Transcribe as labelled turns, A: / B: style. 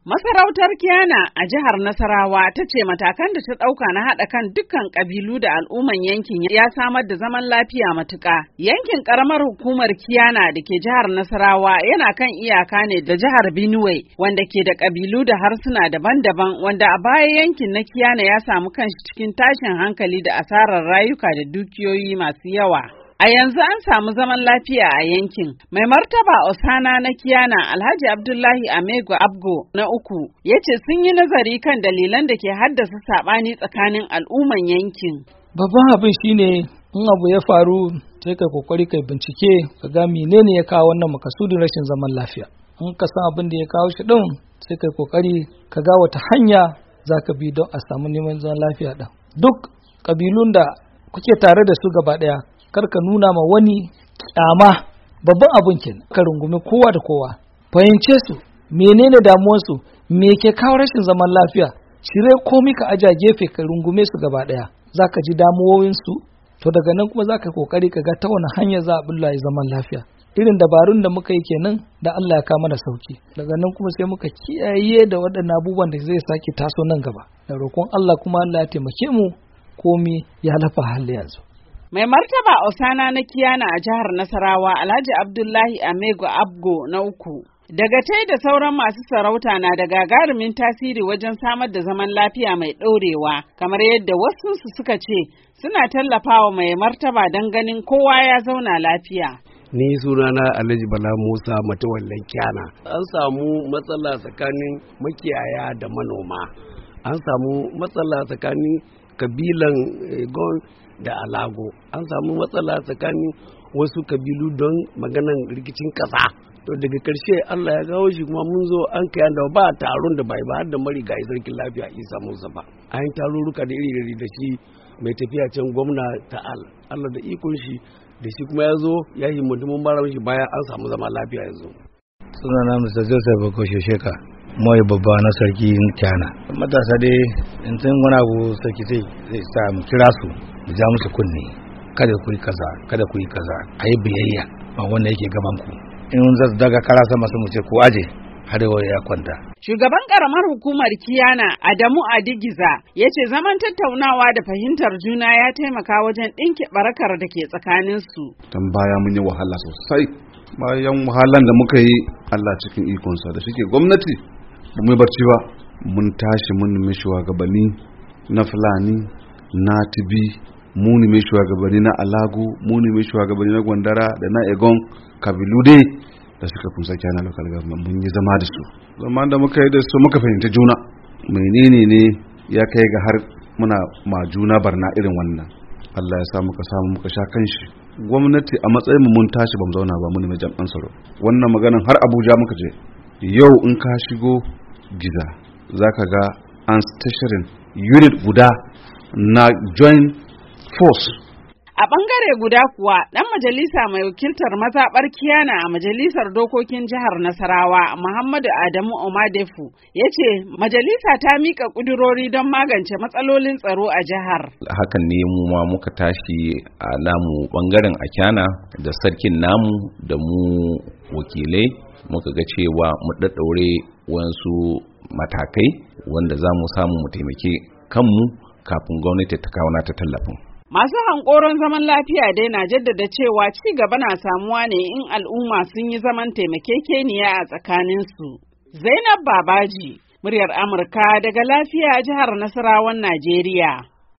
A: Masarautar Kiana a jihar Nasarawa ta ce matakan da ta ɗauka na haɗa kan dukkan ƙabilu da al'umman yankin ya samar da zaman lafiya matuƙa. Yankin ƙaramar hukumar Kiana da ke jihar Nasarawa yana kan iyaka ne da jihar Benue wanda ke da ƙabilu da harsuna daban-daban wanda a baya yankin na Kiana ya samu kanshi cikin tashin hankali da asarar rayuka da dukiyoyi masu yawa. A yanzu an samu zaman lafiya a yankin. Mai martaba Osana na Kiana Alhaji Abdullahi Amego Abgo na uku ya ce sun yi nazari kan dalilan da ke haddasa saɓani tsakanin al'umman yankin.
B: Babban abin shine in abu ya faru sai kai kokari kai bincike ka ga menene ya kawo wannan makasudin rashin zaman lafiya. In ka san abin da ya kawo shi din sai kai kokari ka ga wata hanya zaka bi don a samu neman zaman lafiya din. Duk kabilun da kuke tare da su gaba daya karka nuna ma wani kyama, babban abun kenan ka rungume kowa da kowa, fahimce su menene damuwarsu, me ke kawo rashin zaman lafiya, shirye komai ka aja gefe ka rungume su gaba daya, zaka ji damuwowinsu, to daga nan kuma zaka kokari ka ga ta wani hanya za a bulla ya zaman lafiya. Irin dabarun da muka yi kenan da Allah ya kawo mana sauki, daga nan kuma sai muka kiyaye da waɗannan abubuwan da zai sake taso nan gaba, da roƙon Allah kuma Allah ya taimake mu komai ya lafa hali yanzu.
A: Mai martaba Osana na Kiana a jihar Nasarawa Alhaji Abdullahi Amego Abgo na uku. Dagatai da sauran masu sarauta na da gagarumin tasiri wajen samar da zaman lafiya mai ɗorewa, kamar yadda wasu suka ce suna tallafawa mai martaba don ganin kowa ya zauna lafiya.
C: Ni sunana Alhaji Bala Musa Matawallan Kiana. An samu matsala tsakanin makiyaya da manoma. An samu matsala tsakanin kabilan Egon da Alago. An samu matsala tsakanin wasu kabilu don maganan rikicin kasa. To daga karshe Allah ya gawo shi kuma mun zo an kai da ba taron da bai ba har da marigayi sarkin lafiya Isa Musa ba. An yi tarurruka da iri da shi mai tafiya can gwamna ta Allah da ikon shi da shi kuma ya zo ya yi mutumin mara shi bayan an samu zama lafiya yanzu.
D: Sunana Mr. Joseph Bokoshe Sheka. Mai babba na sarki Kiana. Matasa dai in sun wani abu sarki zai sa mu kira su mu ja musu kunne. Kada ku yi kaza, kada ku yi kaza. A yi biyayya ma wanda yake gaban ku. In za su daga kara sama su mu ce ku aje har ya kwanta.
A: Shugaban karamar hukumar Kiana Adamu Adigiza ya ce zaman tattaunawa da fahimtar juna ya taimaka wajen ɗinke barakar da ke tsakaninsu.
E: Tan baya mun yi wahala sosai. Bayan wahalan da muka yi Allah cikin ikonsa da shike gwamnati ba mu barci ba, mun tashi mun nemi shugabanni na Fulani, na Tibi, mu nemi shugabanni na Alago, mu nemi shugabanni na Gwandara da na Egon, kabilu dai da suka kunsa Kiana local government mun yi zama da su. Zaman da muka yi da su muka fahimta juna. Menene ne ya kai ga har muna ma juna barna irin wannan. Allah ya sa muka sha kanshi. Gwamnati a matsayin mu mun tashi bamu zauna ba, mun nemi jami'an tsaro. Wannan maganan har Abuja muka je. Yau in ka shigo Giza zaka ga an stationing unit guda na joint force.
A: A ɓangare guda kuwa ɗan majalisa mai wakiltar mazaɓar Kiana a majalisar dokokin jihar Nasarawa Muhammadu Adamu Omadefu ya ce majalisa ta miƙa ƙudurori don magance matsalolin tsaro a jihar.
F: Hakan ne mu ma muka tashi a namu ɓangaren a Kiana da sarkin namu da mu wakilai muka ga cewa mu ɗaɗɗaure wasu matakai wanda za mu samu mu taimake kanmu kafin gwamnati ta kawo nata tallafin.
A: Masu hankoron zaman lafiya dai na jaddada cewa ci gaba na samuwa ne in al'umma sun yi zaman taimakekeniya a tsakaninsu. Zainab Babaji, muryar Amurka daga lafiya jihar Nasarawan Najeriya.